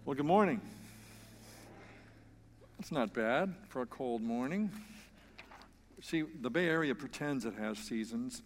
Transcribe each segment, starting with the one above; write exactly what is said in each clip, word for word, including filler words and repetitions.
Well, good morning. It's not bad for a cold morning. See, the Bay Area pretends it has seasons.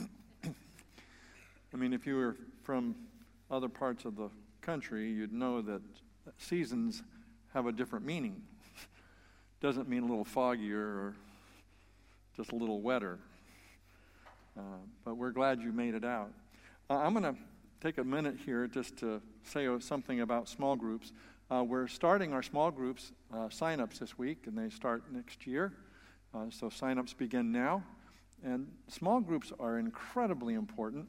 I mean, if you were from other parts of the country, you'd know that seasons have a different meaning. Doesn't mean a little foggier or just a little wetter. Uh, but we're glad you made it out. Uh, I'm going to take a minute here just to say something about small groups. Uh, we're starting our small groups uh, sign-ups this week, and they start next year. Uh, so sign-ups begin now. And small groups are incredibly important.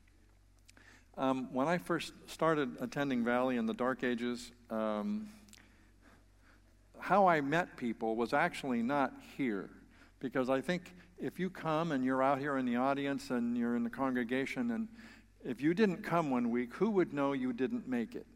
Um, when I first started attending Valley in the dark ages, um, how I met people was actually not here. Because I think if you come and you're out here in the audience and you're in the congregation, and if you didn't come one week, who would know you didn't make it?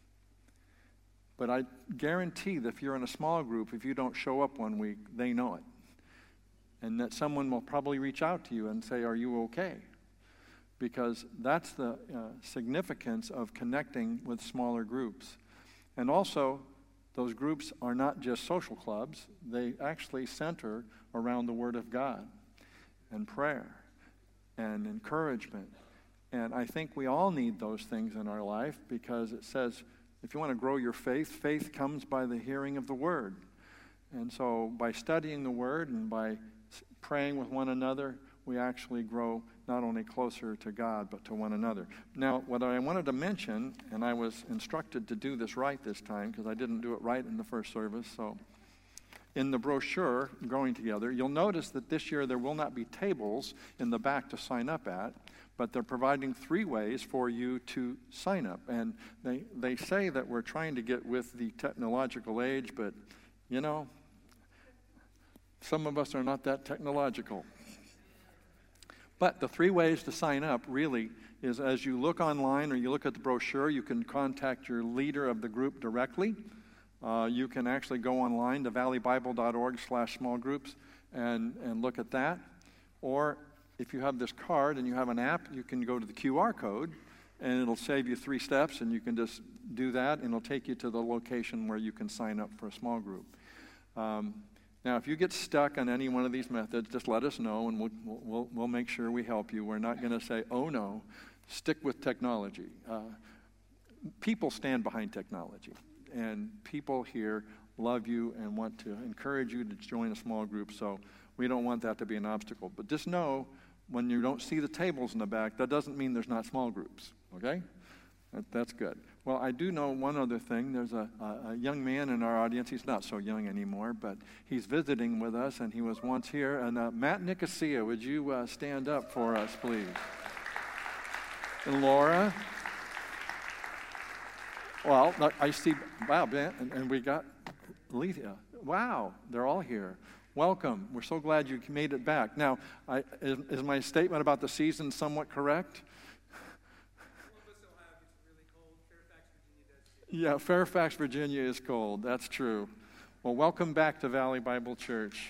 But I guarantee that if you're in a small group, if you don't show up one week, they know it. And that someone will probably reach out to you and say, "Are you okay?" Because that's the uh, significance of connecting with smaller groups. And also, those groups are not just social clubs. They actually center around the Word of God and prayer and encouragement. And I think we all need those things in our life, because it says, if you want to grow your faith, faith comes by the hearing of the Word. And so by studying the Word and by praying with one another, we actually grow not only closer to God, but to one another. Now, what I wanted to mention, and I was instructed to do this right this time, because I didn't do it right in the first service, so in the brochure, Growing Together, you'll notice that this year there will not be tables in the back to sign up at, but they're providing three ways for you to sign up. And they, they say that we're trying to get with the technological age, but, you know, some of us are not that technological. But the three ways to sign up really is, as you look online or you look at the brochure, you can contact your leader of the group directly. Uh, you can actually go online to valleybible.org slash small groups and, and look at that. Or if you have this card and you have an app, you can go to the Q R code, and it'll save you three steps, and you can just do that, and it'll take you to the location where you can sign up for a small group. Um, now, if you get stuck on any one of these methods, just let us know, and we'll, we'll, we'll make sure we help you. We're not going to say, oh, no, stick with technology. Uh, people stand behind technology, and people here love you and want to encourage you to join a small group, so we don't want that to be an obstacle. But just know, when you don't see the tables in the back, that doesn't mean there's not small groups, okay? That, that's good. Well, I do know one other thing. There's a, a, a young man in our audience. He's not so young anymore, but he's visiting with us, and he was once here. And uh, Matt Nicosia, would you uh, stand up for us, please? And Laura. Well, I see, wow, Ben, and, and we got Lethea. Wow, they're all here. Welcome. We're so glad you made it back. Now, I, is, is my statement about the season somewhat correct? Columbus, Ohio gets really cold. Fairfax, Virginia does too. Yeah, Fairfax, Virginia is cold. That's true. Well, welcome back to Valley Bible Church.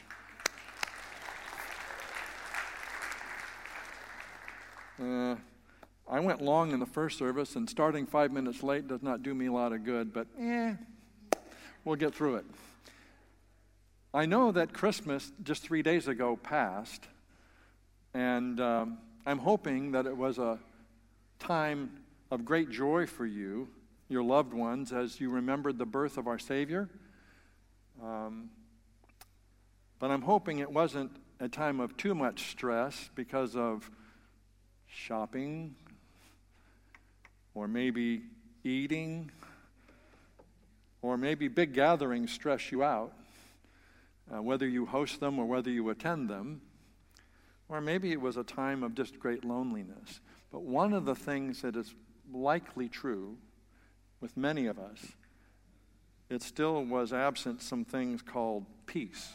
Uh, I went long in the first service, and starting five minutes late does not do me a lot of good, but eh, we'll get through it. I know that Christmas just three days ago passed, and um, I'm hoping that it was a time of great joy for you, your loved ones, as you remembered the birth of our Savior. Um, but I'm hoping it wasn't a time of too much stress because of shopping, or maybe eating, or maybe big gatherings stress you out. Uh, whether you host them or whether you attend them, or maybe it was a time of just great loneliness. But one of the things that is likely true with many of us, it still was absent some things called peace.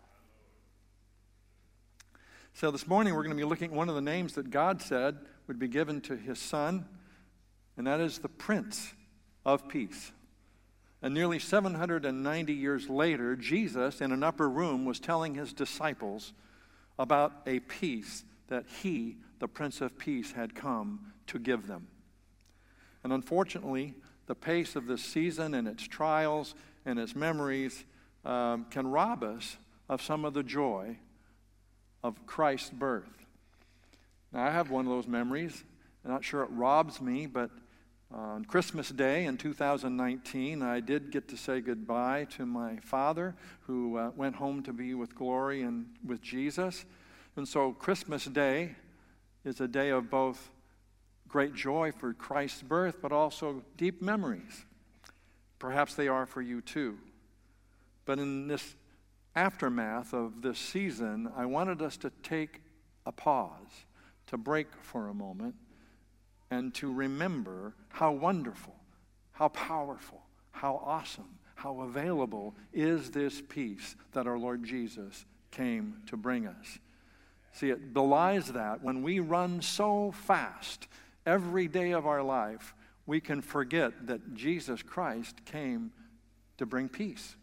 So this morning we're going to be looking at one of the names that God said would be given to his Son, and that is the Prince of Peace. And nearly seven hundred ninety years later, Jesus, in an upper room, was telling his disciples about a peace that he, the Prince of Peace, had come to give them. And unfortunately, the pace of this season and its trials and its memories um, can rob us of some of the joy of Christ's birth. Now, I have one of those memories. I'm not sure it robs me, but on Christmas Day in two thousand nineteen, I did get to say goodbye to my father, who uh, went home to be with glory and with Jesus. And so Christmas Day is a day of both great joy for Christ's birth, but also deep memories. Perhaps they are for you too. But in this aftermath of this season, I wanted us to take a pause, to break for a moment, and to remember how wonderful, how powerful, how awesome, how available is this peace that our Lord Jesus came to bring us. See, it belies that when we run so fast every day of our life, we can forget that Jesus Christ came to bring peace.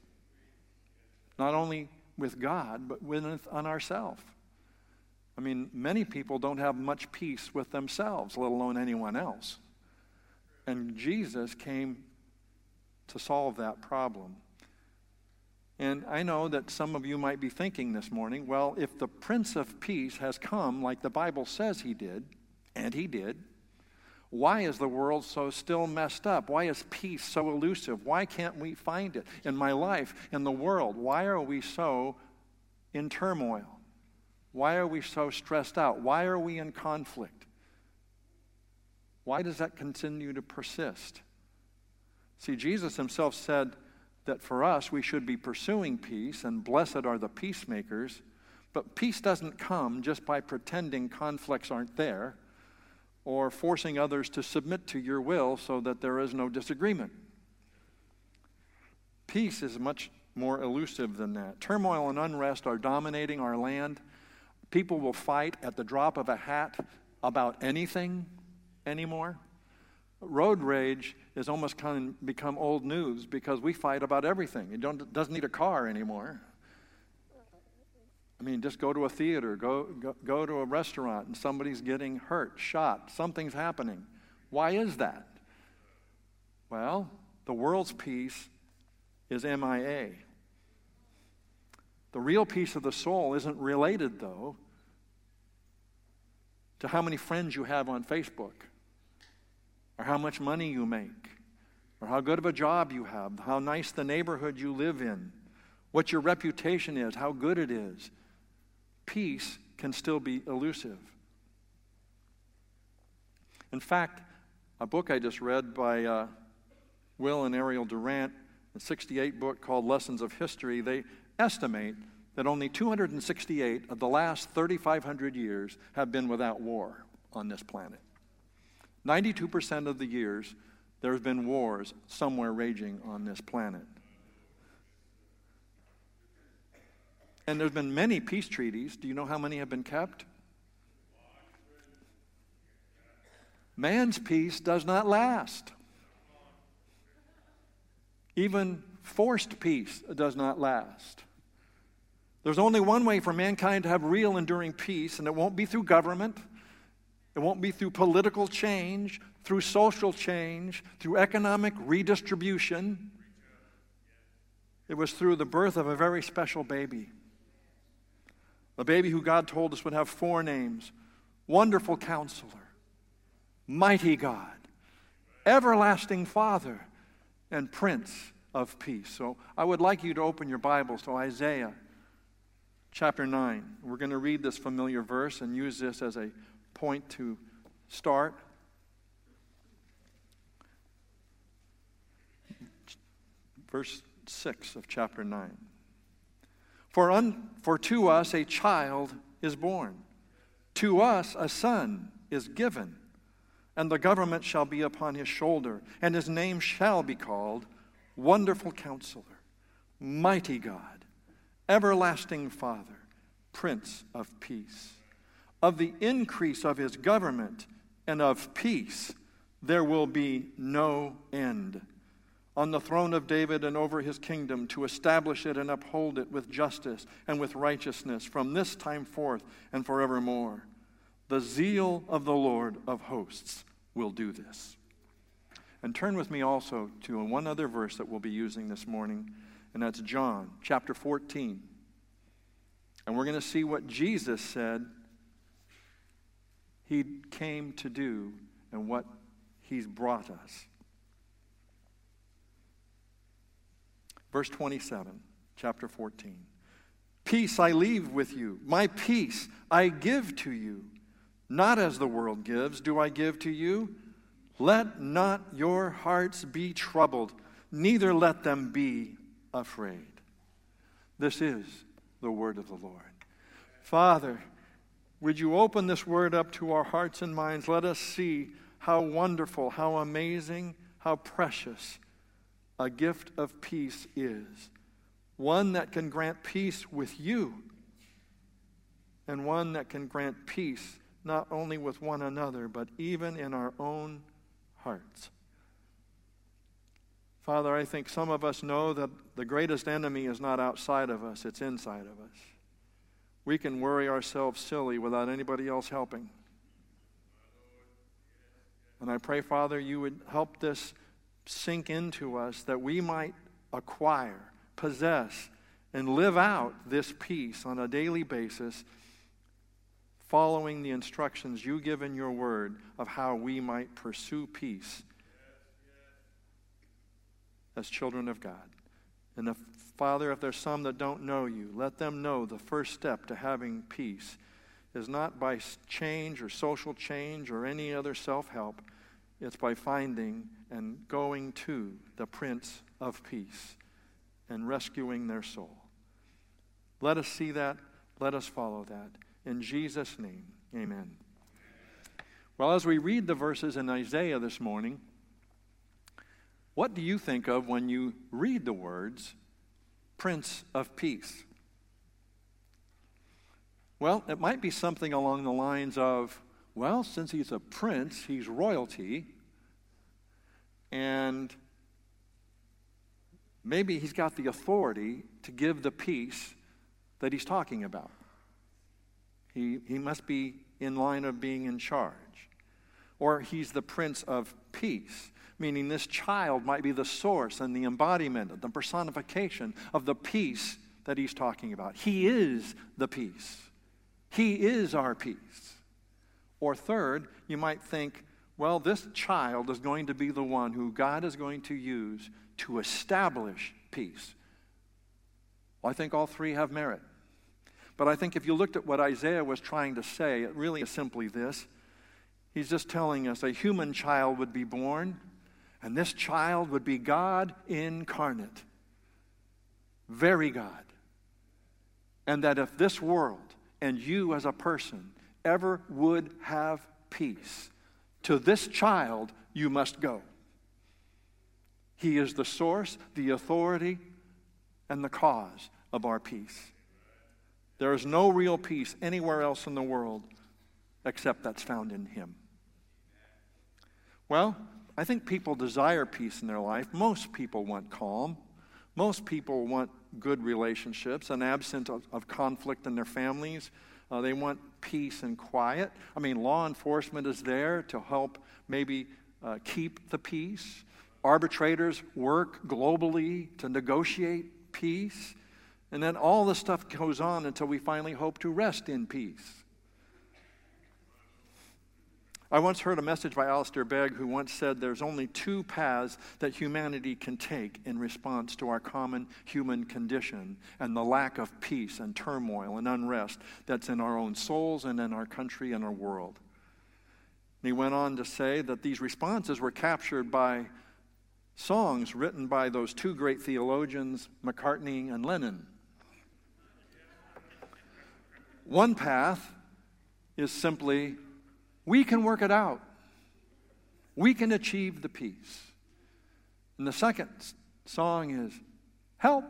Not only with God, but with on ourselves. I mean, many people don't have much peace with themselves, let alone anyone else. And Jesus came to solve that problem. And I know that some of you might be thinking this morning, well, if the Prince of Peace has come like the Bible says he did, and he did, why is the world so still messed up? Why is peace so elusive? Why can't we find it in my life, in the world? Why are we so in turmoil? Why are we so stressed out? Why are we in conflict? Why does that continue to persist? See, Jesus himself said that for us we should be pursuing peace, and blessed are the peacemakers. But peace doesn't come just by pretending conflicts aren't there, or forcing others to submit to your will so that there is no disagreement. Peace is much more elusive than that. Turmoil and unrest are dominating our land. People will fight at the drop of a hat about anything anymore. Road rage is almost kind of become old news because we fight about everything. It don't, doesn't need a car anymore. I mean, just go to a theater, go, go go to a restaurant, and somebody's getting hurt, shot, something's happening. Why is that? Well, the world's peace is M I A. The real peace of the soul isn't related, though, to how many friends you have on Facebook, or how much money you make, or how good of a job you have, how nice the neighborhood you live in, what your reputation is, how good it is. Peace can still be elusive. In fact, a book I just read by uh, Will and Ariel Durant, a sixty-eight book called Lessons of History, they estimate that only two hundred sixty-eight of the last thirty-five hundred years have been without war on this planet. ninety-two percent of the years there's been wars somewhere raging on this planet. And there's been many peace treaties. Do you know how many have been kept? Man's peace does not last. Even forced peace does not last. There's only one way for mankind to have real enduring peace, and it won't be through government. It won't be through political change, through social change, through economic redistribution. It was through the birth of a very special baby. A baby who God told us would have four names: Wonderful Counselor, Mighty God, Everlasting Father, and Prince of Peace. So I would like you to open your Bibles to Isaiah chapter nine. We're going to read this familiar verse and use this as a point to start. Verse six of chapter nine. For, un, for to us a child is born, to us a son is given, and the government shall be upon his shoulder, and his name shall be called Wonderful Counselor, Mighty God, Everlasting Father, Prince of Peace. Of the increase of his government and of peace there will be no end. On the throne of David and over his kingdom, to establish it and uphold it with justice and with righteousness from this time forth and forevermore. The zeal of the Lord of hosts will do this. And turn with me also to one other verse that we'll be using this morning, and that's John chapter fourteen. And we're going to see what Jesus said he came to do and what he's brought us. Verse twenty-seven, chapter fourteen. Peace I leave with you. My peace I give to you. Not as the world gives, do I give to you. Let not your hearts be troubled, neither let them be afraid. This is the word of the Lord. Father, would you open this word up to our hearts and minds? Let us see how wonderful, how amazing, how precious a gift of peace is. One that can grant peace with you, and one that can grant peace not only with one another, but even in our own hearts. Father, I think some of us know that the greatest enemy is not outside of us, it's inside of us. We can worry ourselves silly without anybody else helping. And I pray, Father, you would help this sink into us that we might acquire, possess, and live out this peace on a daily basis, following the instructions you give in your word of how we might pursue peace as children of God. And if, Father, if there's some that don't know you, let them know the first step to having peace is not by change or social change or any other self-help. It's by finding and going to the Prince of Peace and rescuing their soul. Let us see that. Let us follow that. In Jesus' name, amen. Well, as we read the verses in Isaiah this morning, what do you think of when you read the words, Prince of Peace? Well, it might be something along the lines of, well, since he's a prince, he's royalty, and maybe he's got the authority to give the peace that he's talking about. He, he must be in line of being in charge. Or he's the Prince of Peace, meaning this child might be the source and the embodiment, the personification of the peace that he's talking about. He is the peace. He is our peace. Or third, you might think, well, this child is going to be the one who God is going to use to establish peace. Well, I think all three have merit. But I think if you looked at what Isaiah was trying to say, it really is simply this. He's just telling us a human child would be born, and this child would be God incarnate. Very God. And that if this world and you as a person ever would have peace, to this child you must go. He is the source, the authority, and the cause of our peace. There is no real peace anywhere else in the world except that's found in him. Well, I think people desire peace in their life. Most people want calm. Most people want good relationships, an absence of, of conflict in their families. Uh, they want peace and quiet. I mean, law enforcement is there to help maybe uh, keep the peace. Arbitrators work globally to negotiate peace. And then all the stuff goes on until we finally hope to rest in peace. I once heard a message by Alistair Begg, who once said there's only two paths that humanity can take in response to our common human condition and the lack of peace and turmoil and unrest that's in our own souls and in our country and our world. And he went on to say that these responses were captured by songs written by those two great theologians, McCartney and Lennon. One path is simply, we can work it out. We can achieve the peace. And the second song is, help.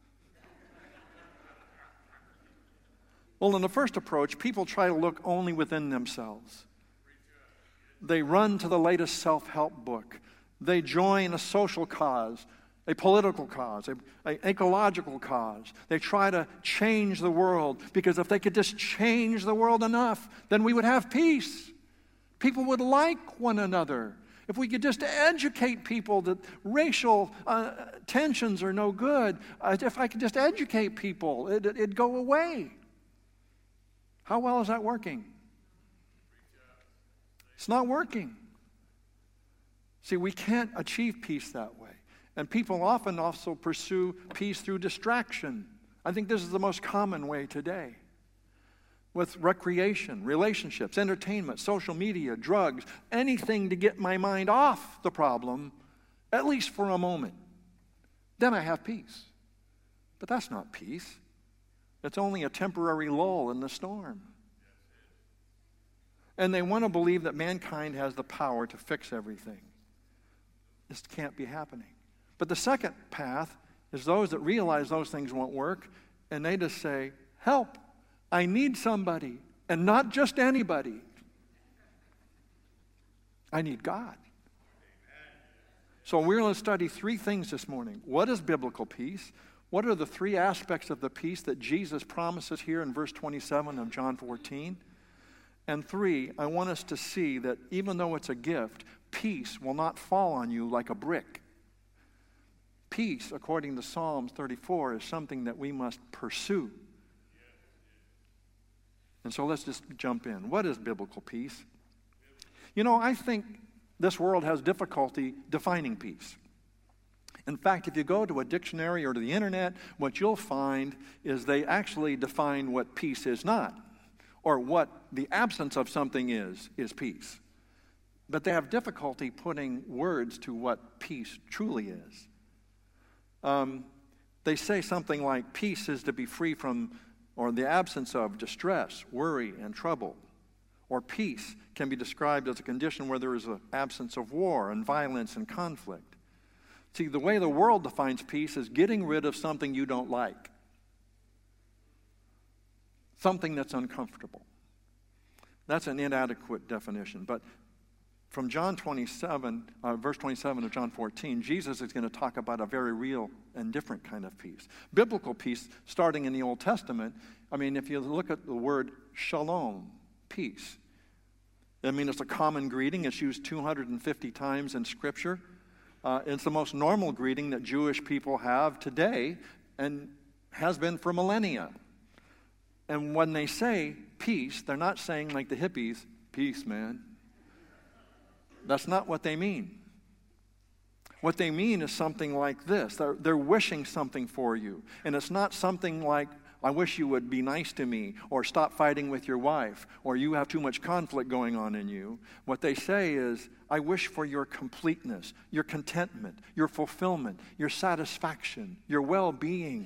Well, in the first approach, people try to look only within themselves. They run to the latest self-help book. They join a social cause, a political cause, an ecological cause. They try to change the world because if they could just change the world enough, then we would have peace. People would like one another. If we could just educate people that racial uh, tensions are no good, uh, if I could just educate people, it, it'd go away. How well is that working? It's not working. See, we can't achieve peace that way. And people often also pursue peace through distraction. I think this is the most common way today. With recreation, relationships, entertainment, social media, drugs, anything to get my mind off the problem, at least for a moment. Then I have peace. But that's not peace. It's only a temporary lull in the storm. And they want to believe that mankind has the power to fix everything. This can't be happening. But the second path is those that realize those things won't work, and they just say, help. I need somebody, and not just anybody. I need God. So we're going to study three things this morning. What is biblical peace? What are the three aspects of the peace that Jesus promises here in verse twenty-seven of John fourteen? And three, I want us to see that even though it's a gift, peace will not fall on you like a brick. Peace, according to Psalms thirty-four, is something that we must pursue. And so let's just jump in. What is biblical peace? You know, I think this world has difficulty defining peace. In fact, if you go to a dictionary or to the internet, what you'll find is they actually define what peace is not, or what the absence of something is, is peace. But they have difficulty putting words to what peace truly is. Um, they say something like peace is to be free from or the absence of distress, worry, and trouble. Or peace can be described as a condition where there is an absence of war and violence and conflict. See, the way the world defines peace is getting rid of something you don't like, something that's uncomfortable. That's an inadequate definition. But from John twenty-seven, uh, verse twenty-seven of John fourteen, Jesus is going to talk about a very real and different kind of peace. Biblical peace, starting in the Old Testament, I mean, if you look at the word shalom, peace, I mean, it's a common greeting. It's used two hundred fifty times in Scripture. Uh, it's the most normal greeting that Jewish people have today and has been for millennia. And when they say peace, they're not saying like the hippies, peace, man. That's not what they mean. What they mean is something like this. They're, they're wishing something for you. And it's not something like, I wish you would be nice to me, or stop fighting with your wife, or you have too much conflict going on in you. What they say is, I wish for your completeness, your contentment, your fulfillment, your satisfaction, your well-being.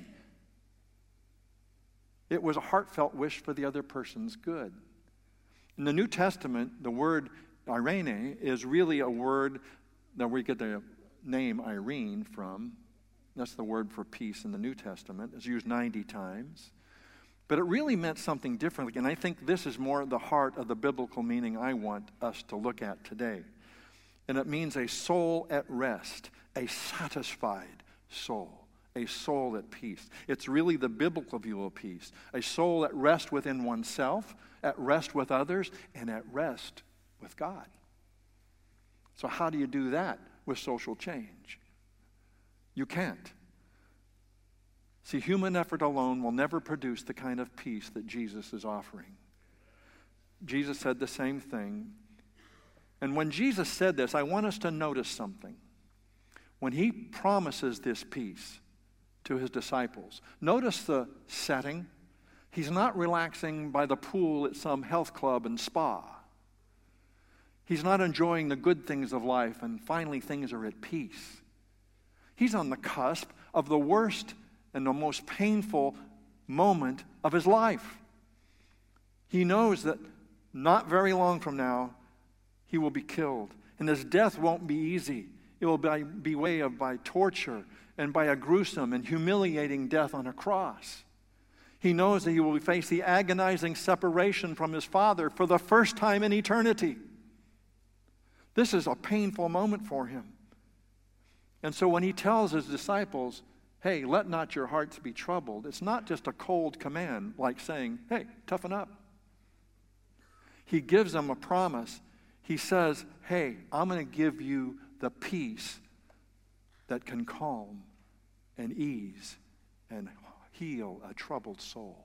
It was a heartfelt wish for the other person's good. In the New Testament, the word Irene is really a word that we get the name Irene from. That's the word for peace in the New Testament. It's used ninety times. But it really meant something different. And I think this is more the heart of the biblical meaning I want us to look at today. And it means a soul at rest, a satisfied soul, a soul at peace. It's really the biblical view of peace. A soul at rest within oneself, at rest with others, and at rest with God. So how do you do that with social change? You can't. See, human effort alone will never produce the kind of peace that Jesus is offering. Jesus said the same thing. And when Jesus said this, I want us to notice something. When he promises this peace to his disciples, notice the setting. He's not relaxing by the pool at some health club and spa. He's not enjoying the good things of life and finally things are at peace. He's on the cusp of the worst and the most painful moment of his life. He knows that not very long from now, he will be killed. And his death won't be easy. It will be, be way of by torture and by a gruesome and humiliating death on a cross. He knows that he will face the agonizing separation from his Father for the first time in eternity. This is a painful moment for him. And so when he tells his disciples, hey, let not your hearts be troubled, it's not just a cold command like saying, hey, toughen up. He gives them a promise. He says, hey, I'm going to give you the peace that can calm and ease and heal a troubled soul.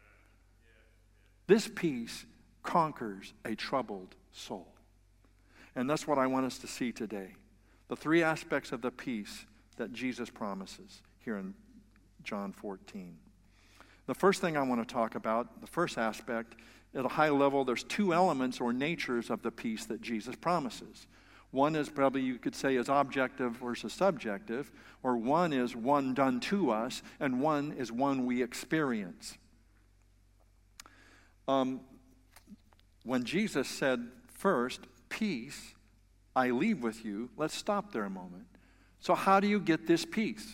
This peace conquers a troubled soul. And that's what I want us to see today. The three aspects of the peace that Jesus promises here in John fourteen. The first thing I want to talk about, the first aspect, at a high level, there's two elements or natures of the peace that Jesus promises. One is probably you could say is objective versus subjective, or one is one done to us, and one is one we experience. Um, when Jesus said first, peace I leave with you, let's stop there a moment. So how do you get this peace?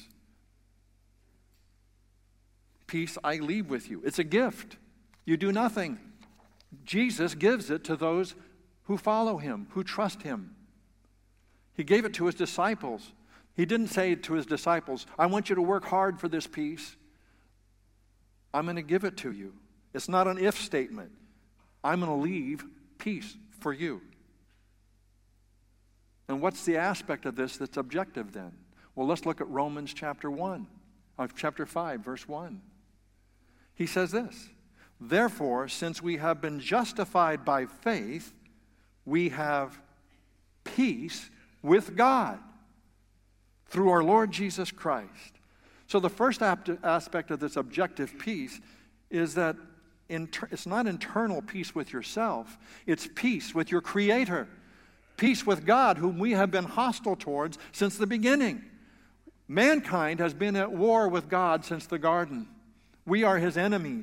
Peace I leave with you. It's a gift. You do nothing. Jesus gives it to those who follow him, who trust him. He gave it to his disciples. He didn't say to his disciples, I want you to work hard for this peace. I'm going to give it to you. It's not an if statement. I'm going to leave peace for you. And what's the aspect of this that's objective then? Well, let's look at Romans chapter one, of chapter five, verse one. He says this, therefore, since we have been justified by faith, we have peace with God through our Lord Jesus Christ. So the first aspect of this objective peace is that inter- it's not internal peace with yourself, it's peace with your Creator. Peace with God, whom we have been hostile towards since the beginning. Mankind has been at war with God since the garden. We are his enemies.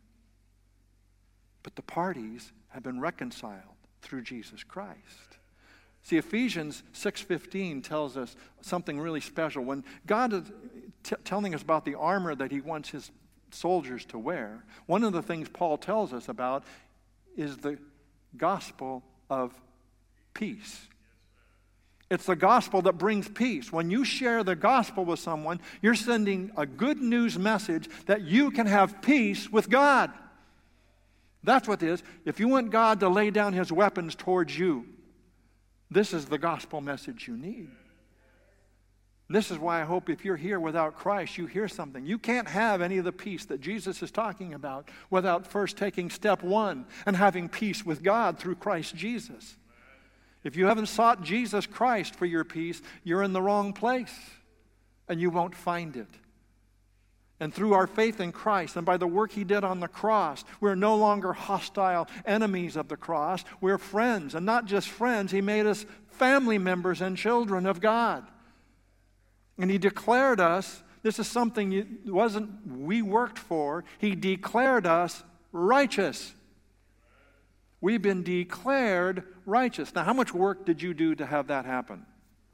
But the parties have been reconciled through Jesus Christ. See, Ephesians six fifteen tells us something really special. When God is t- telling us about the armor that he wants his soldiers to wear, one of the things Paul tells us about is the gospel of peace. It's the gospel that brings peace. When you share the gospel with someone, you're sending a good news message that you can have peace with God. That's what it is. If you want God to lay down his weapons towards you, this is the gospel message you need. This is why I hope if you're here without Christ, you hear something. You can't have any of the peace that Jesus is talking about without first taking step one and having peace with God through Christ Jesus. If you haven't sought Jesus Christ for your peace, you're in the wrong place, and you won't find it. And through our faith in Christ, and by the work he did on the cross, we're no longer hostile enemies of the cross. We're friends, and not just friends. He made us family members and children of God. And he declared us, this is something it wasn't we worked for, he declared us righteous. We've been declared righteous. Now, how much work did you do to have that happen?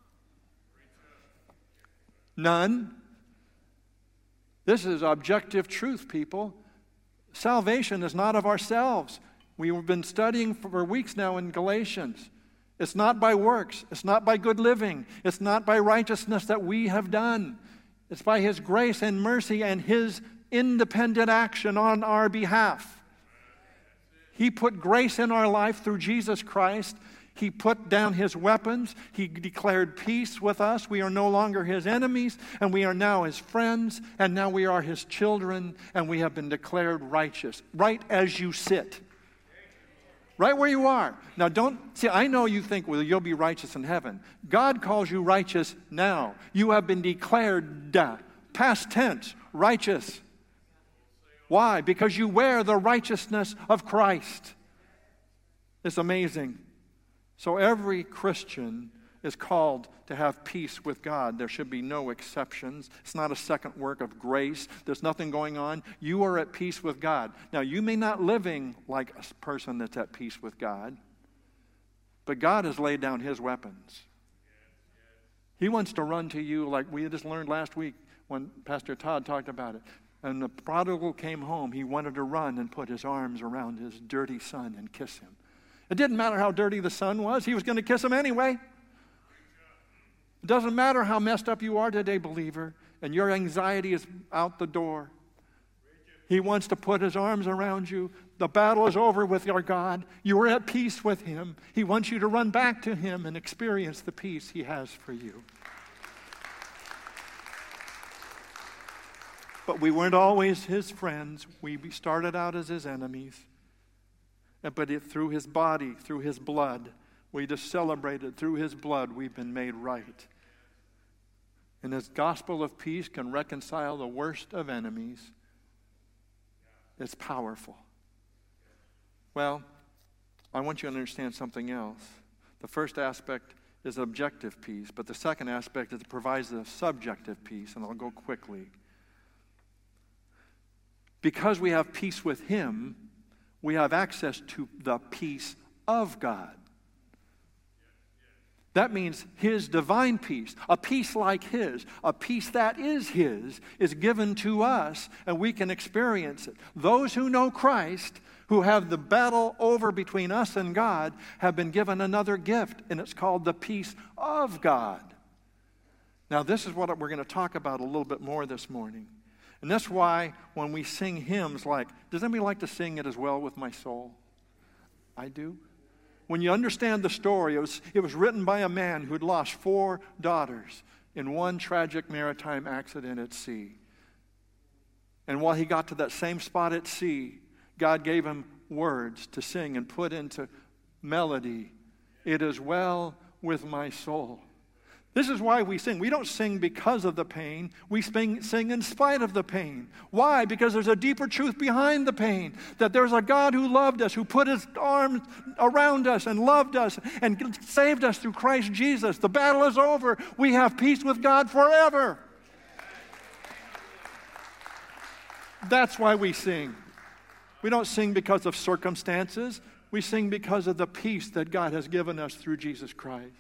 None. This is objective truth, people. Salvation is not of ourselves. We've been studying for weeks now in Galatians. It's not by works. It's not by good living. It's not by righteousness that we have done. It's by his grace and mercy and his independent action on our behalf. He put grace in our life through Jesus Christ. He put down his weapons. He declared peace with us. We are no longer his enemies, and we are now his friends, and now we are his children, and we have been declared righteous. Right as you sit. Right where you are. Now don't, see, I know you think, well, you'll be righteous in heaven. God calls you righteous now. You have been declared, uh, past tense, righteous. Why? Because you wear the righteousness of Christ. It's amazing. So every Christian is called to have peace with God. There should be no exceptions. It's not a second work of grace. There's nothing going on. You are at peace with God. Now, you may not living like a person that's at peace with God, but God has laid down his weapons. He wants to run to you like we just learned last week when Pastor Todd talked about it. And the prodigal came home. He wanted to run and put his arms around his dirty son and kiss him. It didn't matter how dirty the son was. He was going to kiss him anyway. It doesn't matter how messed up you are today, believer, and your anxiety is out the door. He wants to put his arms around you. The battle is over with our God. You are at peace with Him. He wants you to run back to Him and experience the peace He has for you. But we weren't always His friends. We started out as His enemies. But it, through His body, through His blood, we just celebrated. Through His blood, we've been made right. And His gospel of peace can reconcile the worst of enemies. It's powerful. Well, I want you to understand something else. The first aspect is objective peace, but the second aspect is it provides a subjective peace, and I'll go quickly. Because we have peace with Him, we have access to the peace of God. That means His divine peace, a peace like His, a peace that is His, is given to us, and we can experience it. Those who know Christ, who have the battle over between us and God, have been given another gift, and it's called the peace of God. Now, this is what we're going to talk about a little bit more this morning. And that's why when we sing hymns like, does anybody like to sing It Is Well With My Soul? I do. When you understand the story, it was, it was written by a man who had lost four daughters in one tragic maritime accident at sea. And while he got to that same spot at sea, God gave him words to sing and put into melody. It is well with my soul. This is why we sing. We don't sing because of the pain. We sing, sing in spite of the pain. Why? Because there's a deeper truth behind the pain. That there's a God who loved us, who put His arms around us and loved us and saved us through Christ Jesus. The battle is over. We have peace with God forever. That's why we sing. We don't sing because of circumstances. We sing because of the peace that God has given us through Jesus Christ.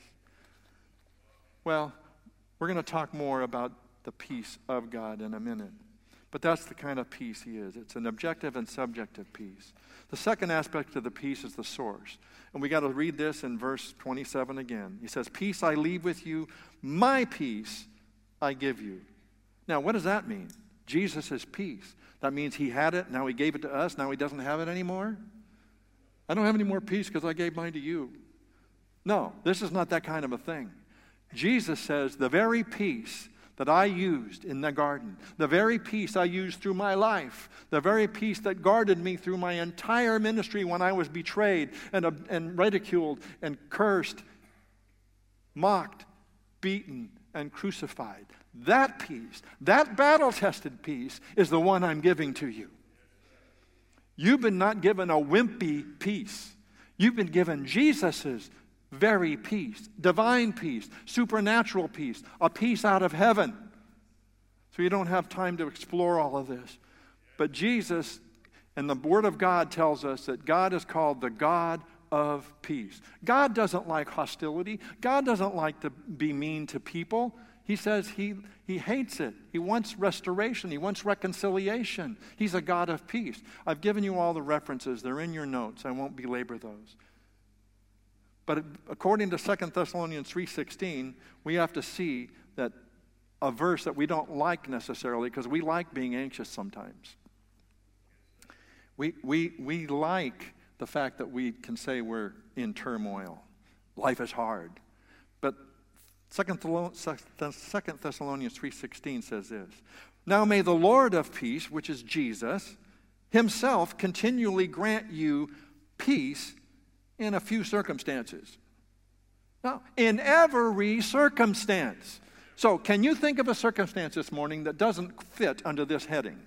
Well, we're going to talk more about the peace of God in a minute. But that's the kind of peace He is. It's an objective and subjective peace. The second aspect of the peace is the source. And we got to read this in verse twenty-seven again. He says, "Peace I leave with you, my peace I give you." Now, what does that mean? Jesus is peace. That means He had it, now He gave it to us, now He doesn't have it anymore? I don't have any more peace because I gave mine to you. No, this is not that kind of a thing. Jesus says, the very peace that I used in the garden, the very peace I used through my life, the very peace that guarded me through my entire ministry when I was betrayed and, uh, and ridiculed and cursed, mocked, beaten, and crucified. That peace, that battle-tested peace is the one I'm giving to you. You've been not given a wimpy peace. You've been given Jesus's very peace, divine peace, supernatural peace, a peace out of heaven. So you don't have time to explore all of this. But Jesus and the Word of God tells us that God is called the God of peace. God doesn't like hostility. God doesn't like to be mean to people. He says he, he hates it. He wants restoration. He wants reconciliation. He's a God of peace. I've given you all the references. They're in your notes. I won't belabor those. But according to Second Thessalonians three sixteen, we have to see that a verse that we don't like necessarily, because we like being anxious sometimes. We, we, we like the fact that we can say we're in turmoil. Life is hard. But Second Thessalonians three sixteen says this, "Now may the Lord of peace," which is Jesus, "Himself continually grant you peace in a few circumstances." Now, in every circumstance. So, can you think of a circumstance this morning that doesn't fit under this heading?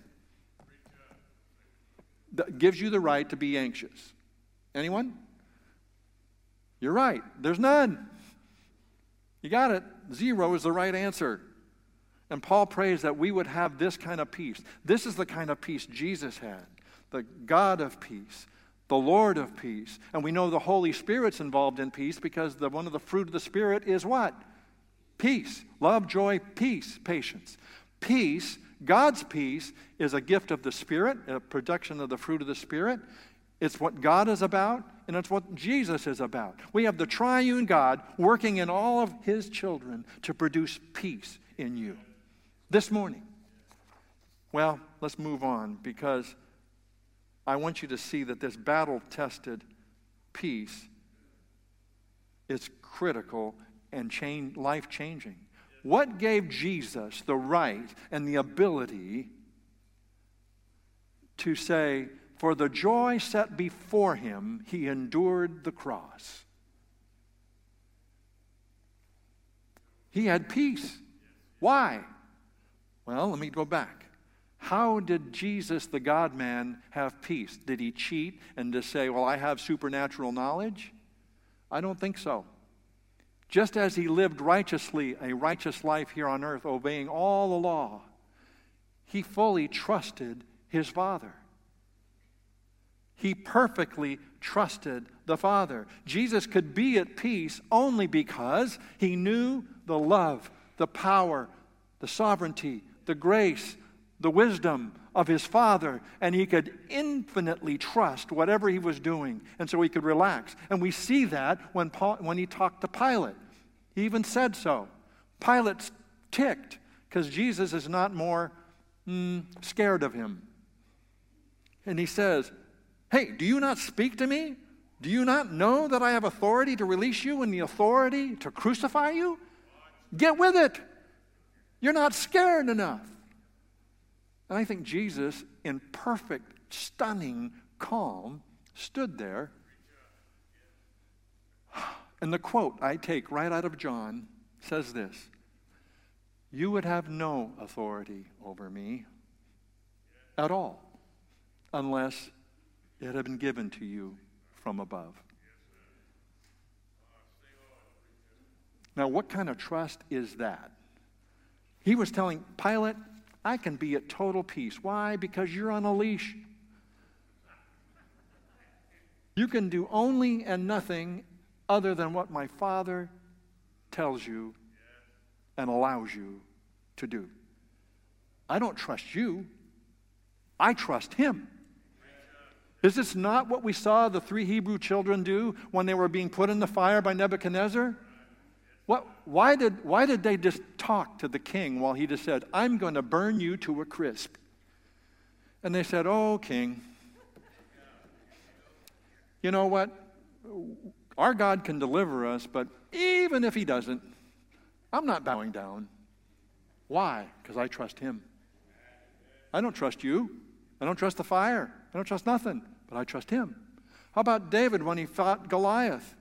That gives you the right to be anxious. Anyone? You're right. There's none. You got it. Zero is the right answer. And Paul prays that we would have this kind of peace. This is the kind of peace Jesus had. The God of peace. The Lord of peace. And we know the Holy Spirit's involved in peace because the, one of the fruit of the Spirit is what? Peace. Love, joy, peace, patience. Peace, God's peace, is a gift of the Spirit, a production of the fruit of the Spirit. It's what God is about, and it's what Jesus is about. We have the triune God working in all of His children to produce peace in you. This morning. Well, let's move on, because I want you to see that this battle-tested peace is critical and change, life-changing. What gave Jesus the right and the ability to say, for the joy set before him, he endured the cross? He had peace. Why? Well, let me go back. How did Jesus, the God-man, have peace? Did he cheat and just say, well, I have supernatural knowledge? I don't think so. Just as he lived righteously, a righteous life here on earth, obeying all the law, he fully trusted his Father. He perfectly trusted the Father. Jesus could be at peace only because he knew the love, the power, the sovereignty, the grace, the wisdom of his Father, and he could infinitely trust whatever he was doing, and so he could relax. And we see that when Paul, when he talked to Pilate. He even said so. Pilate's ticked because Jesus is not more mm, scared of him. And he says, hey, do you not speak to me? Do you not know that I have authority to release you and the authority to crucify you? Get with it. You're not scared enough. And I think Jesus, in perfect, stunning calm, stood there. And the quote I take right out of John says this: you would have no authority over me at all unless it had been given to you from above. Now, what kind of trust is that? He was telling Pilate, I can be at total peace. Why? Because you're on a leash. You can do only and nothing other than what my Father tells you and allows you to do. I don't trust you. I trust him. Is this not what we saw the three Hebrew children do when they were being put in the fire by Nebuchadnezzar? What, why did, why did they just talk to the king while he just said, I'm going to burn you to a crisp? And they said, oh, king, you know what? Our God can deliver us, but even if he doesn't, I'm not bowing down. Why? Because I trust him. I don't trust you. I don't trust the fire. I don't trust nothing, but I trust him. How about David when he fought Goliath?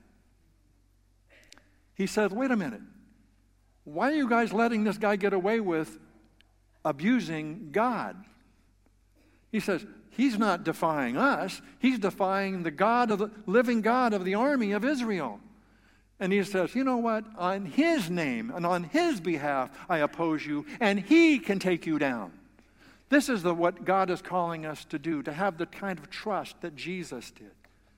He said, wait a minute. Why are you guys letting this guy get away with abusing God? He says, he's not defying us. He's defying the God of the living God of the army of Israel. And he says, you know what? On his name and on his behalf, I oppose you, and he can take you down. This is the, what God is calling us to do, to have the kind of trust that Jesus did.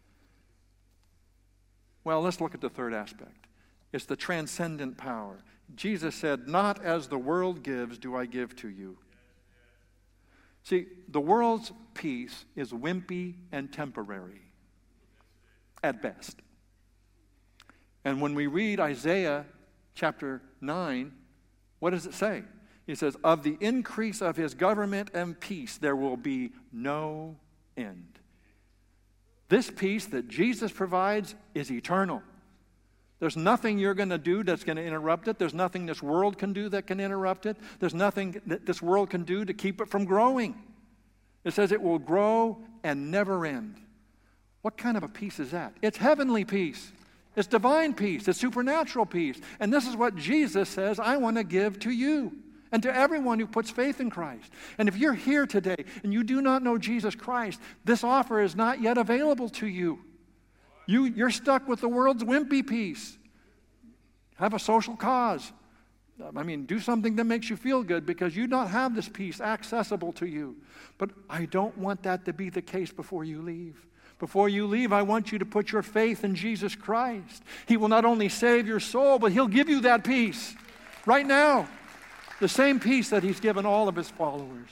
Well, let's look at the third aspect. It's the transcendent power. Jesus said, not as the world gives do I give to you. See, the world's peace is wimpy and temporary at best. And when we read Isaiah chapter nine, what does it say? He says, of the increase of his government and peace, there will be no end. This peace that Jesus provides is eternal. There's nothing you're going to do that's going to interrupt it. There's nothing this world can do that can interrupt it. There's nothing that this world can do to keep it from growing. It says it will grow and never end. What kind of a peace is that? It's heavenly peace. It's divine peace. It's supernatural peace. And this is what Jesus says, I want to give to you and to everyone who puts faith in Christ. And if you're here today and you do not know Jesus Christ, this offer is not yet available to you. You, you're stuck with the world's wimpy peace. Have a social cause. I mean, do something that makes you feel good because you don't have this peace accessible to you. But I don't want that to be the case before you leave. Before you leave, I want you to put your faith in Jesus Christ. He will not only save your soul, but he'll give you that peace right now. The same peace that he's given all of his followers.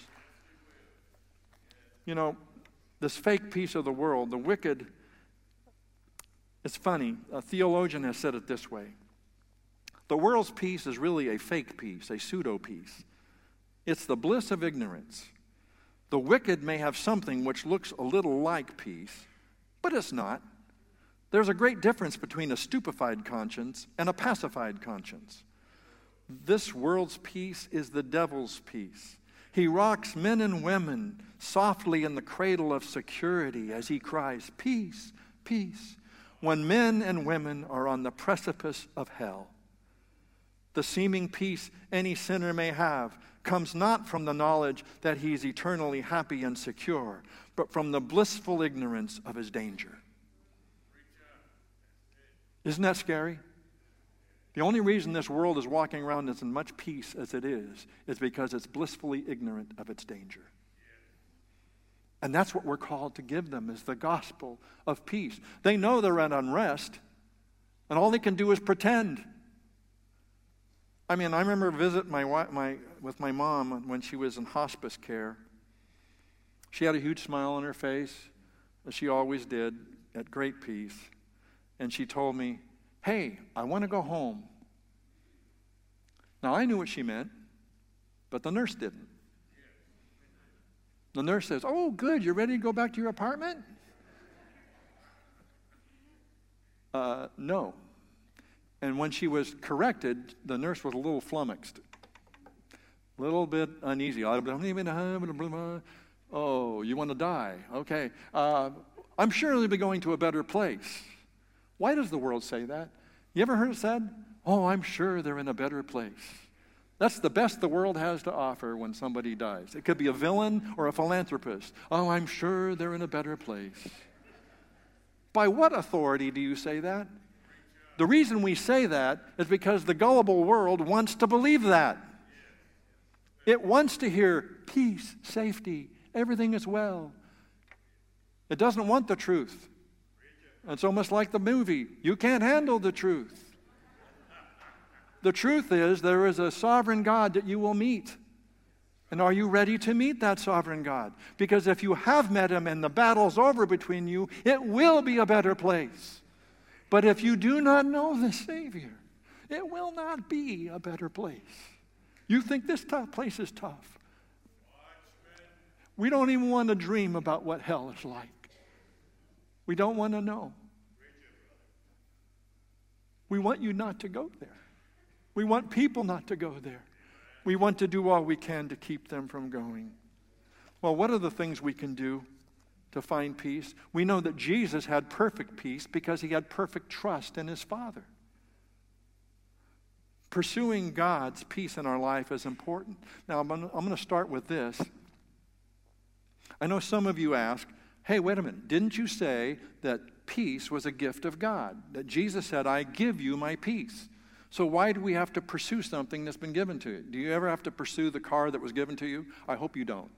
You know, this fake peace of the world, the wicked, it's funny. A theologian has said it this way. The world's peace is really a fake peace, a pseudo peace. It's the bliss of ignorance. The wicked may have something which looks a little like peace, but it's not. There's a great difference between a stupefied conscience and a pacified conscience. This world's peace is the devil's peace. He rocks men and women softly in the cradle of security as he cries, peace, peace, when men and women are on the precipice of hell. The seeming peace any sinner may have comes not from the knowledge that he is eternally happy and secure, but from the blissful ignorance of his danger. Isn't that scary? The only reason this world is walking around as in much peace as it is, is because it's blissfully ignorant of its danger. And that's what we're called to give them, is the gospel of peace. They know they're at unrest, and all they can do is pretend. I mean, I remember a visit my, my, with my mom when she was in hospice care. She had a huge smile on her face, as she always did, at great peace. And she told me, hey, I want to go home. Now, I knew what she meant, but the nurse didn't. The nurse says, oh, good, you're ready to go back to your apartment? Uh, no. And when she was corrected, the nurse was a little flummoxed, a little bit uneasy. Oh, you want to die? Okay. Uh, I'm sure they'll be going to a better place. Why does the world say that? You ever heard it said? Oh, I'm sure they're in a better place. That's the best the world has to offer when somebody dies. It could be a villain or a philanthropist. Oh, I'm sure they're in a better place. By what authority do you say that? The reason we say that is because the gullible world wants to believe that. It wants to hear peace, safety, everything is well. It doesn't want the truth. It's almost like the movie. You can't handle the truth. The truth is there is a sovereign God that you will meet. And are you ready to meet that sovereign God? Because if you have met him and the battle's over between you, it will be a better place. But if you do not know the Savior, it will not be a better place. You think this tough place is tough. We don't even want to dream about what hell is like. We don't want to know. We want you not to go there. We want people not to go there. We want to do all we can to keep them from going. Well, what are the things we can do to find peace? We know that Jesus had perfect peace because he had perfect trust in his Father. Pursuing God's peace in our life is important. Now, I'm going to, I'm going to start with this. I know some of you ask, hey, wait a minute, didn't you say that peace was a gift of God? That Jesus said, I give you my peace. So why do we have to pursue something that's been given to you? Do you ever have to pursue the car that was given to you? I hope you don't.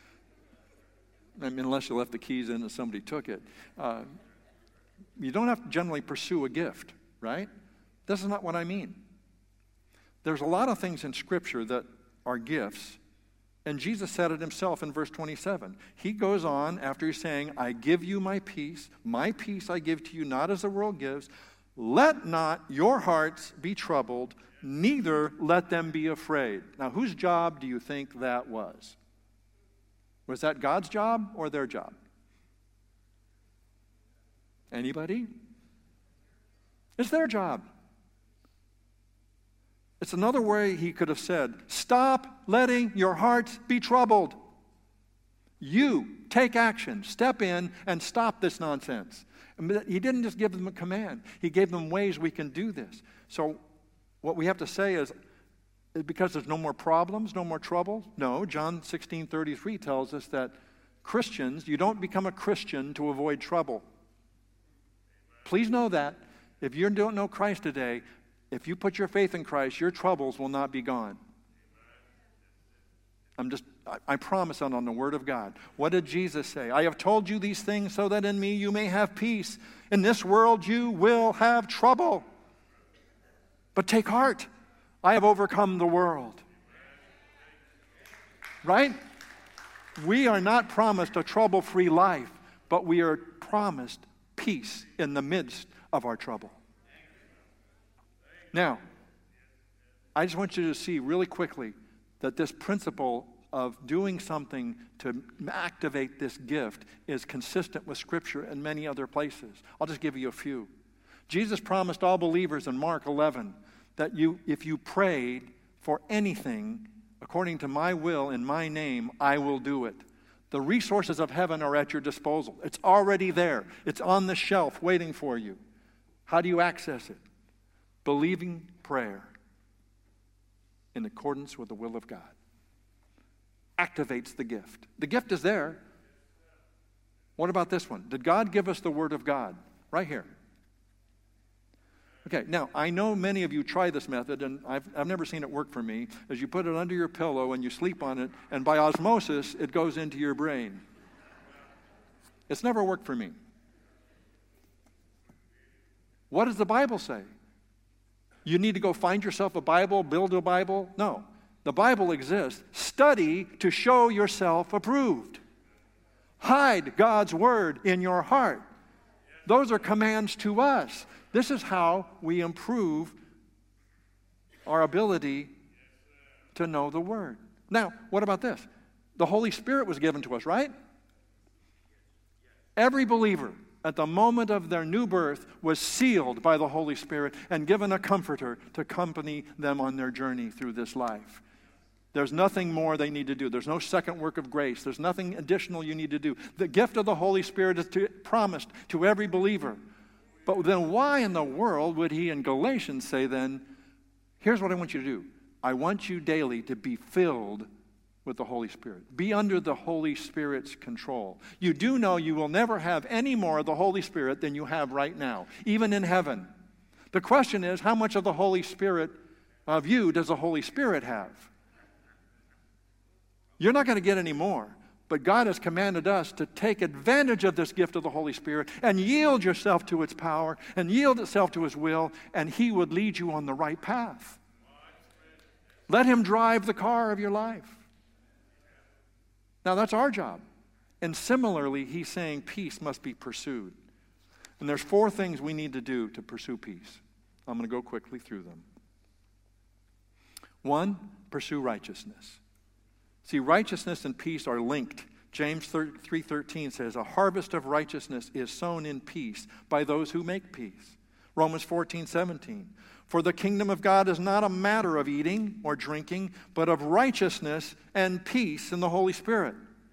I mean, unless you left the keys in and somebody took it. Uh, you don't have to generally pursue a gift, right? This is not what I mean. There's a lot of things in Scripture that are gifts, and Jesus said it himself in verse twenty-seven. He goes on after he's saying, I give you my peace. My peace I give to you, not as the world gives. Let not your hearts be troubled, neither let them be afraid. Now, whose job do you think that was? Was that God's job or their job? Anybody? It's their job. It's another way he could have said, stop letting your hearts be troubled. You take action, step in, and stop this nonsense. He didn't just give them a command. He gave them ways we can do this. So what we have to say is, because there's no more problems, no more trouble? No, John sixteen thirty-three tells us that Christians, you don't become a Christian to avoid trouble. Please know that. If you don't know Christ today, if you put your faith in Christ, your troubles will not be gone. I'm just, I, I promise on, on the Word of God. What did Jesus say? I have told you these things so that in me you may have peace. In this world you will have trouble. But take heart. I have overcome the world. Right? We are not promised a trouble-free life, but we are promised peace in the midst of our trouble. Now, I just want you to see really quickly that this principle of doing something to activate this gift is consistent with Scripture and many other places. I'll just give you a few. Jesus promised all believers in Mark eleven that you, if you prayed for anything according to my will in my name, I will do it. The resources of heaven are at your disposal. It's already there. It's on the shelf waiting for you. How do you access it? Believing prayer in accordance with the will of God activates the gift. The gift is there. What about this one? Did God give us the Word of God? Right here. Okay, now, I know many of you try this method, and I've, I've never seen it work for me, as you put it under your pillow and you sleep on it, and by osmosis, it goes into your brain. It's never worked for me. What does the Bible say? You need to go find yourself a Bible, build a Bible? No. The Bible exists. Study to show yourself approved. Hide God's Word in your heart. Those are commands to us. This is how we improve our ability to know the Word. Now, what about this? The Holy Spirit was given to us, right? Every believer at the moment of their new birth was sealed by the Holy Spirit and given a comforter to accompany them on their journey through this life. There's nothing more they need to do. There's no second work of grace. There's nothing additional you need to do. The gift of the Holy Spirit is to, promised to every believer. But then why in the world would he in Galatians say then, here's what I want you to do. I want you daily to be filled with the Holy Spirit. Be under the Holy Spirit's control. You do know you will never have any more of the Holy Spirit than you have right now, even in heaven. The question is, how much of the Holy Spirit of you does the Holy Spirit have? You're not going to get any more. But God has commanded us to take advantage of this gift of the Holy Spirit and yield yourself to its power and yield itself to His will, and He would lead you on the right path. Let Him drive the car of your life. Now, that's our job. And similarly, He's saying peace must be pursued. And there's four things we need to do to pursue peace. I'm going to go quickly through them. One, pursue righteousness. See, righteousness and peace are linked. James three thirteen says, a harvest of righteousness is sown in peace by those who make peace. Romans fourteen seventeen, for the kingdom of God is not a matter of eating or drinking, but of righteousness and peace in the Holy Spirit.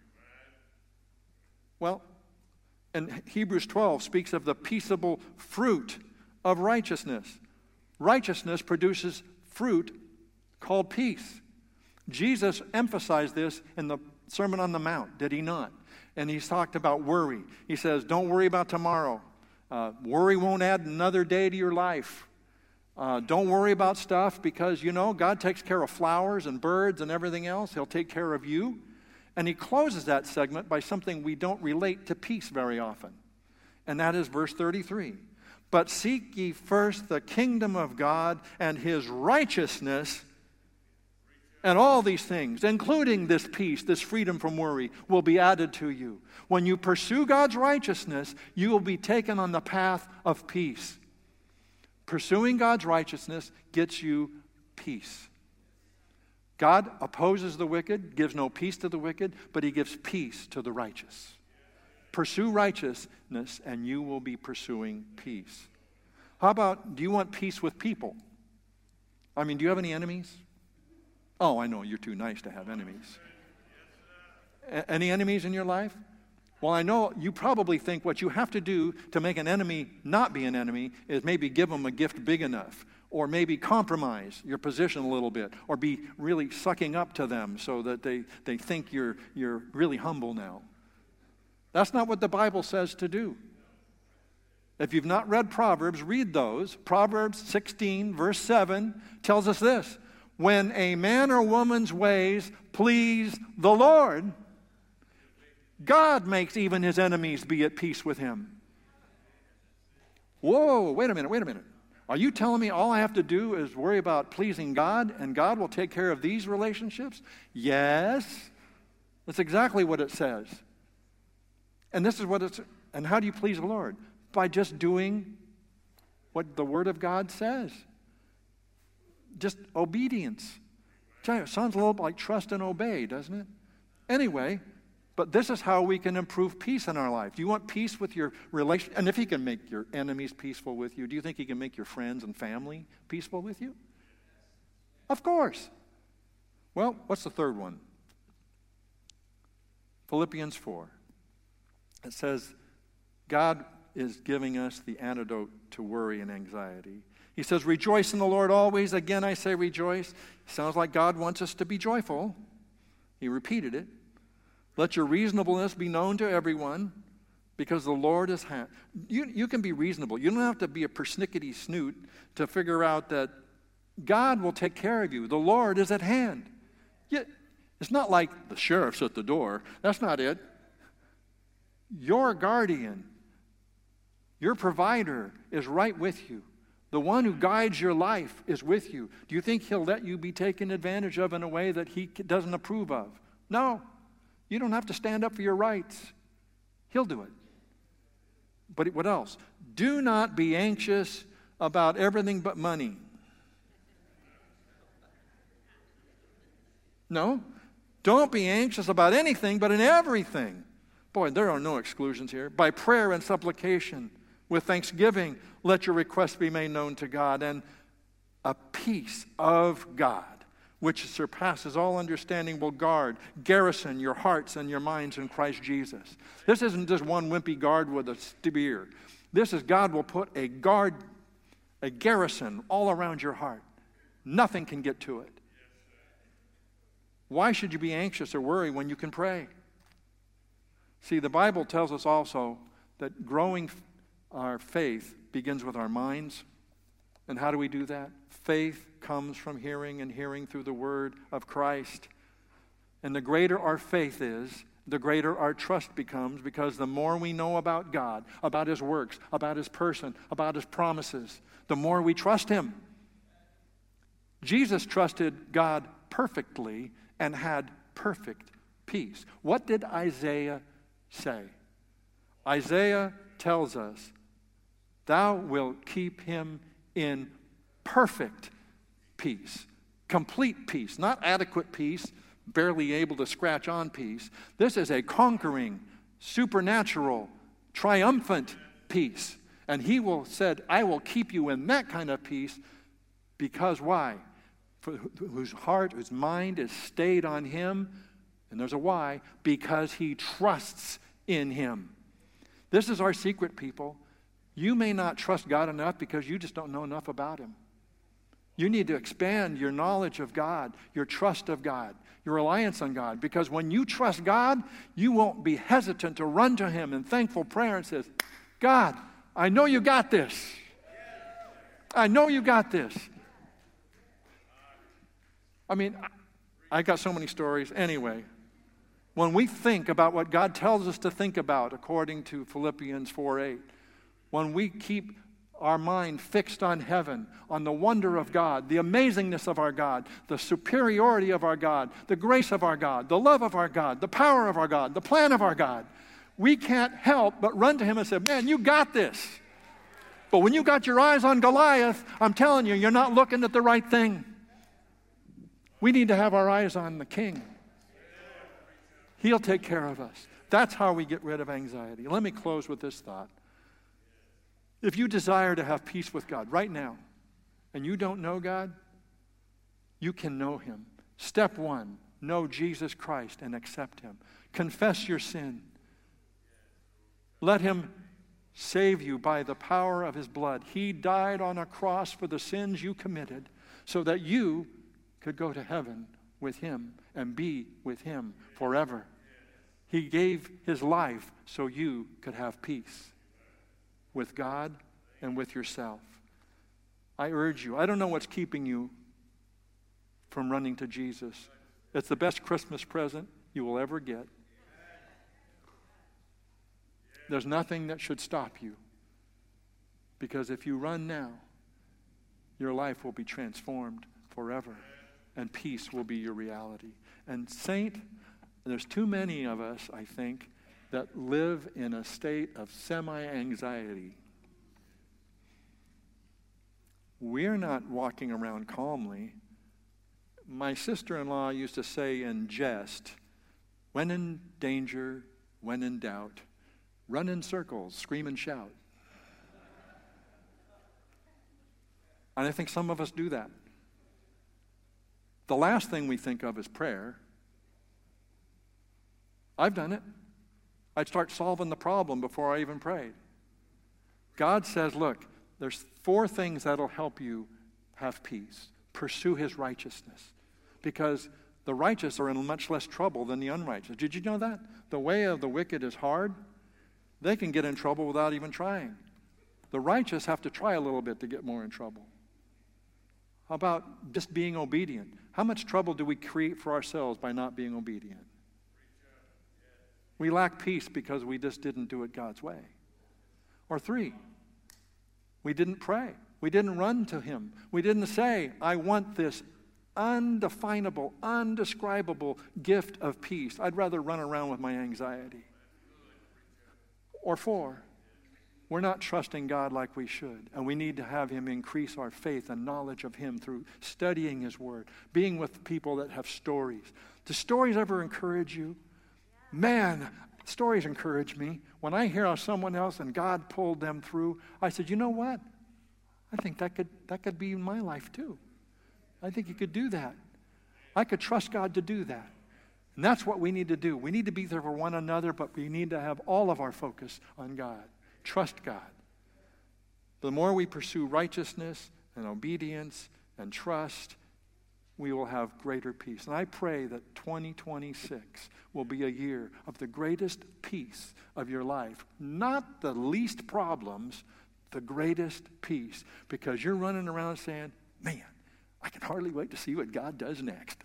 Well, and Hebrews twelve speaks of the peaceable fruit of righteousness. Righteousness produces fruit called peace. Jesus emphasized this in the Sermon on the Mount, did he not? And he's talked about worry. He says, don't worry about tomorrow. Uh, worry won't add another day to your life. Uh, don't worry about stuff because, you know, God takes care of flowers and birds and everything else. He'll take care of you. And he closes that segment by something we don't relate to peace very often. And that is verse thirty-three. But seek ye first the kingdom of God and His righteousness, and all these things, including this peace, this freedom from worry, will be added to you. When you pursue God's righteousness, you will be taken on the path of peace. Pursuing God's righteousness gets you peace. God opposes the wicked, gives no peace to the wicked, but He gives peace to the righteous. Pursue righteousness, and you will be pursuing peace. How about, do you want peace with people? I mean, do you have any enemies? Oh, I know, you're too nice to have enemies. A- any enemies in your life? Well, I know you probably think what you have to do to make an enemy not be an enemy is maybe give them a gift big enough, or maybe compromise your position a little bit, or be really sucking up to them so that they, they think you're, you're really humble now. That's not what the Bible says to do. If you've not read Proverbs, read those. Proverbs sixteen, verse seven, tells us this. When a man or woman's ways please the Lord, God makes even his enemies be at peace with him. Whoa, wait a minute, wait a minute. Are you telling me all I have to do is worry about pleasing God and God will take care of these relationships? Yes. That's exactly what it says. And this is what it's, and how do you please the Lord? By just doing what the Word of God says. Just obedience. Tell you, it sounds a little like trust and obey, doesn't it? Anyway, but this is how we can improve peace in our life. Do you want peace with your relation? And if he can make your enemies peaceful with you, do you think he can make your friends and family peaceful with you? Of course. Well, what's the third one? Philippians four. It says, God is giving us the antidote to worry and anxiety. He says, rejoice in the Lord always. Again, I say rejoice. Sounds like God wants us to be joyful. He repeated it. Let your reasonableness be known to everyone, because the Lord is hand. You, you can be reasonable. You don't have to be a persnickety snoot to figure out that God will take care of you. The Lord is at hand. You, it's not like the sheriff's at the door. That's not it. Your guardian, your provider is right with you. The one who guides your life is with you. Do you think he'll let you be taken advantage of in a way that he doesn't approve of? No. You don't have to stand up for your rights. He'll do it. But what else? Do not be anxious about everything but money. No. Don't be anxious about anything but in everything. Boy, there are no exclusions here. By prayer and supplication, with thanksgiving, let your requests be made known to God, and a peace of God, which surpasses all understanding, will guard, garrison your hearts and your minds in Christ Jesus. This isn't just one wimpy guard with a spear. This is God will put a guard, a garrison all around your heart. Nothing can get to it. Why should you be anxious or worry when you can pray? See, the Bible tells us also that growing our faith begins with our minds. And how do we do that? Faith comes from hearing, and hearing through the word of Christ. And the greater our faith is, the greater our trust becomes, because the more we know about God, about his works, about his person, about his promises, the more we trust him. Jesus trusted God perfectly and had perfect peace. What did Isaiah say? Isaiah tells us, thou wilt keep him in perfect peace, complete peace, not adequate peace, barely able to scratch on peace. This is a conquering, supernatural, triumphant peace. And he will said, I will keep you in that kind of peace, because why? For whose heart, whose mind is stayed on him, and there's a why, because he trusts in him. This is our secret, people. You may not trust God enough because you just don't know enough about him. You need to expand your knowledge of God, your trust of God, your reliance on God, because when you trust God, you won't be hesitant to run to him in thankful prayer and says, God, I know you got this. I know you got this. I mean, I got so many stories. Anyway, when we think about what God tells us to think about, according to Philippians four eight, when we keep our mind fixed on heaven, on the wonder of God, the amazingness of our God, the superiority of our God, the grace of our God, the love of our God, the power of our God, the plan of our God, we can't help but run to him and say, man, you got this. But when you got your eyes on Goliath, I'm telling you, you're not looking at the right thing. We need to have our eyes on the King. He'll take care of us. That's how we get rid of anxiety. Let me close with this thought. If you desire to have peace with God right now, and you don't know God, you can know him. Step one, know Jesus Christ and accept him. Confess your sin. Let him save you by the power of his blood. He died on a cross for the sins you committed so that you could go to heaven with him and be with him forever. He gave his life so you could have peace with God and with yourself. I urge you, I don't know what's keeping you from running to Jesus. It's the best Christmas present you will ever get. There's nothing that should stop you, because if you run now, your life will be transformed forever, and peace will be your reality. And saint, there's too many of us, I think, that live in a state of semi-anxiety. We're not walking around calmly. My sister-in-law used to say in jest, when in danger, when in doubt, run in circles, scream and shout. And I think some of us do that. The last thing we think of is prayer. I've done it. I'd start solving the problem before I even prayed. God says, look, there's four things that'll help you have peace. Pursue his righteousness. Because the righteous are in much less trouble than the unrighteous. Did you know that? The way of the wicked is hard. They can get in trouble without even trying. The righteous have to try a little bit to get more in trouble. How about just being obedient? How much trouble do we create for ourselves by not being obedient? We lack peace because we just didn't do it God's way. Or three, we didn't pray. We didn't run to him. We didn't say, I want this undefinable, undescribable gift of peace. I'd rather run around with my anxiety. Or four, we're not trusting God like we should, and we need to have him increase our faith and knowledge of him through studying his word, being with people that have stories. Do stories ever encourage you? Man, stories encourage me. When I hear of someone else and God pulled them through, I said, you know what? I think that could that could be in my life too. I think you could do that. I could trust God to do that. And that's what we need to do. We need to be there for one another, but we need to have all of our focus on God. Trust God. The more we pursue righteousness and obedience and trust, we will have greater peace. And I pray that twenty twenty-six will be a year of the greatest peace of your life. Not the least problems, the greatest peace. Because you're running around saying, man, I can hardly wait to see what God does next.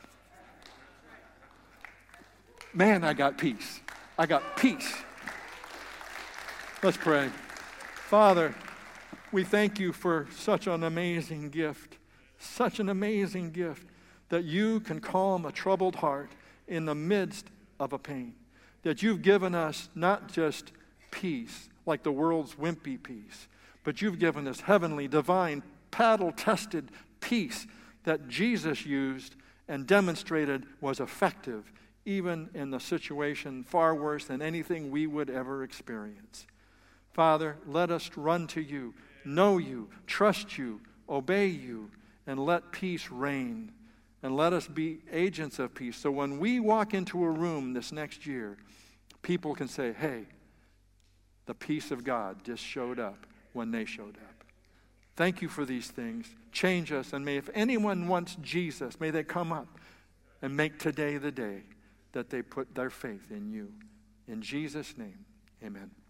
Man, I got peace. I got peace. Let's pray. Father, we thank you for such an amazing gift, such an amazing gift that you can calm a troubled heart in the midst of a pain, that you've given us not just peace, like the world's wimpy peace, but you've given us heavenly, divine, paddle-tested peace that Jesus used and demonstrated was effective, even in the situation far worse than anything we would ever experience. Father, let us run to you, know you, trust you, obey you, and let peace reign. And let us be agents of peace. So when we walk into a room this next year, people can say, hey, the peace of God just showed up when they showed up. Thank you for these things. Change us. And may if anyone wants Jesus, may they come up and make today the day that they put their faith in you. In Jesus' name, amen.